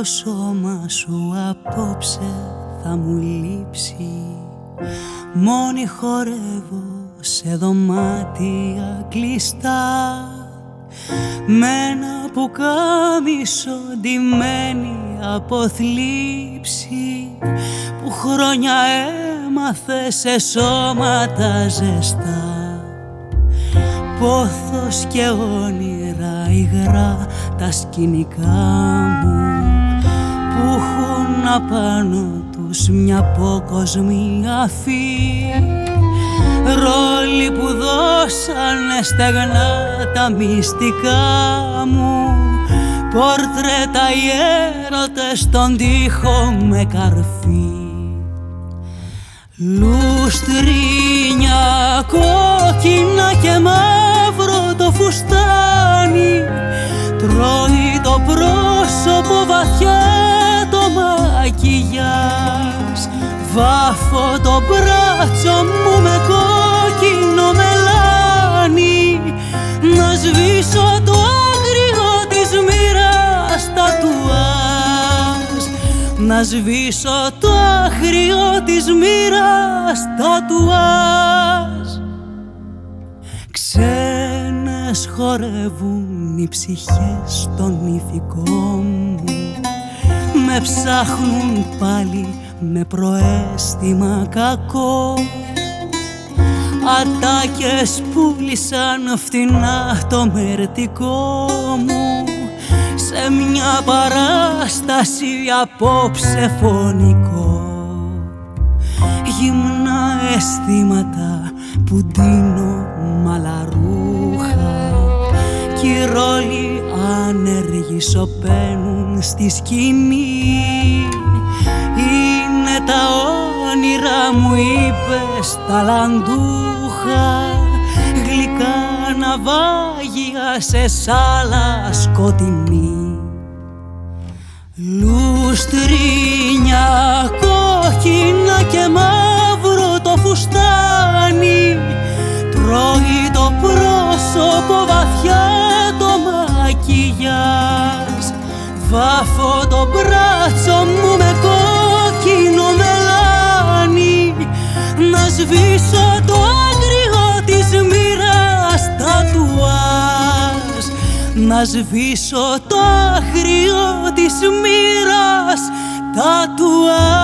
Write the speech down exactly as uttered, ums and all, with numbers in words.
το σώμα σου απόψε θα μου λείψει. Μόνη χορεύω σε δωμάτια κλειστά, με ένα πουκάμισο ντυμένη από θλίψη, που χρόνια έμαθε σε σώματα ζεστά. Πόθος και όνειρα υγρά τα σκηνικά μου, που έχουν απάνω τους μια απόκοσμη αφή. Ρόλοι που δώσανε στεγνά τα μυστικά μου, πορτρέτα οι έρωτες στον τοίχο με καρφί. Λουστρίνια κόκκινα και μαύρο το φουστάνι, τρώει το πρόσωπο βαθιά το μακιγιάζ. Βάφω το μπράτσο μου με κόκκινο μελάνι, να σβήσω το άγριο της μοίρας τατουάζ. Να σβήσω το άγριο της μοίρας τατουάζ. Ξένες χορεύουν οι ψυχές των ηθικών μου, με ψάχνουν πάλι με προαίσθημα κακό. Ατάκες πούλησαν φτηνά το μερτικό μου, σε μια παράσταση απόψε φωνικό. Γυμνά αισθήματα που ντύνω μαλαρούχα, κι οι ρόλοι άνεργοι σωπαίνουν στη σκηνή. Είναι τα όνειρα μου, είπες, ταλαντούχα, γλυκά ναυάγια σε σάλα σκοτεινή. Λουστρίνια κόκκινα και μαύρο το φουστάνι, τρώει το πρόσωπο βαθιά το μακιγιάζ. Βάφω το μπράτσο μου με κόκκινο μελάνι, να σβήσω το άγριο της μοίρας τατουάζ. Να σβήσω το άγριο της μοίρας τατουάζ.